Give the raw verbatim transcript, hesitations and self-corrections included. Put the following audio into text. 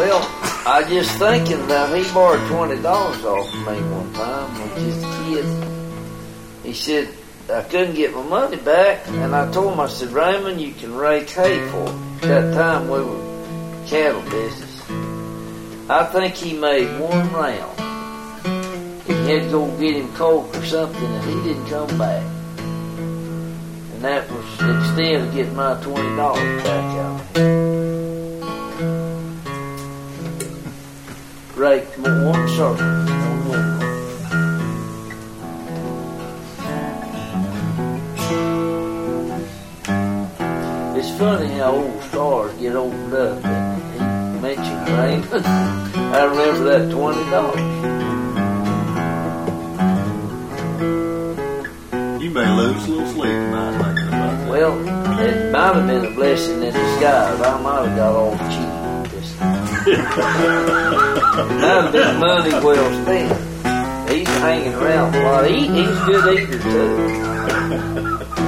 Well, I just thinking that he borrowed twenty dollars off of me one time when he was a kid. He said, I couldn't get my money back, and I told him, I said, Raymond, you can rake hay for me. At that time, we were cattle business. I think he made one round. He had to go get him coke or something, and he didn't come back. And that was the extent of getting my twenty dollars back out of him. Raked one circle, one window. It's funny how old stars get opened up. And he mentioned Raymond. I remember that twenty dollars. You may lose a little sleep tonight thinking about that. Well, it might have been a blessing in disguise. I might have got all cheap this time. Might have been money well spent. He's hanging around a lot. He, he's a good eater too.